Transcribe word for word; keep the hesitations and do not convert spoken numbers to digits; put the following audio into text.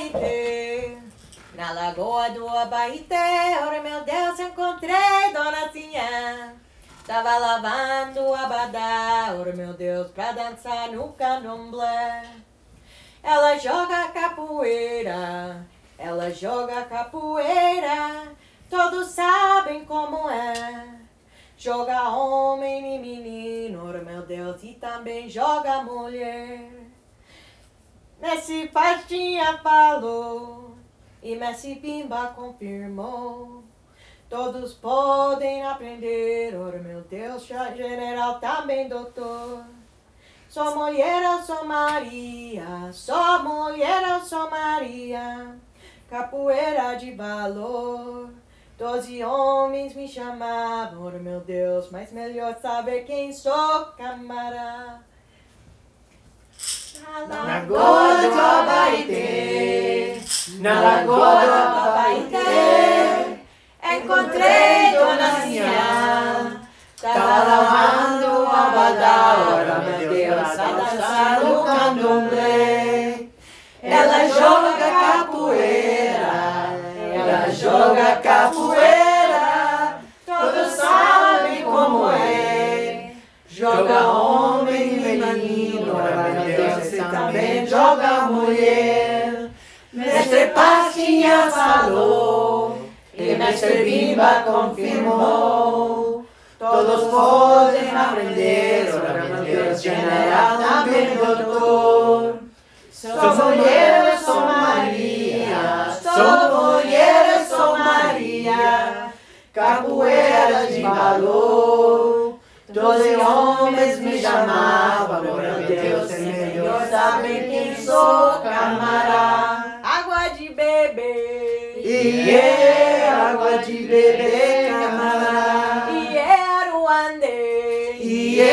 Abaeté. Na lagoa do Abaeté, ora meu Deus, encontrei Dona Sinhá. Tava lavando o abadá, ora meu Deus, pra dançar no candomblé. Ela joga capoeira, ela joga capoeira, todos sabem como é. Joga homem e menino, ora meu Deus, e também joga mulher. Messi Pastinha falou, e Messi Pimba confirmou. Todos podem aprender, ora meu Deus, general também doutor. Sou mulher, eu sou Maria, sou mulher, eu sou Maria, capoeira de valor. Doze homens me chamavam, ora meu Deus, mas melhor saber quem sou, camará. Na lagoa do Abaeté, na lagoa do Abaeté, encontrei Dona Sinhá. Tava lavando o abadá, ora meu Deus, a dançar no candomblé. Ela joga capoeira, ela joga capoeira, todos sabem como é. Joga homem e menino, ora meu Deus, e também joga mulher. Mestre Pastinha falou, e Mestre Bimba confirmou. Todos podem aprender, ora meu Deus, general também doutor. Sou mulher, eu sou Maria, sou mulher, eu sou Maria, capoeira de valor. Doze homens me chamavam, ora meu Deus, é melhor saber quem sou, camará. Água de beber, E é água de beber, camará. e era o andei, E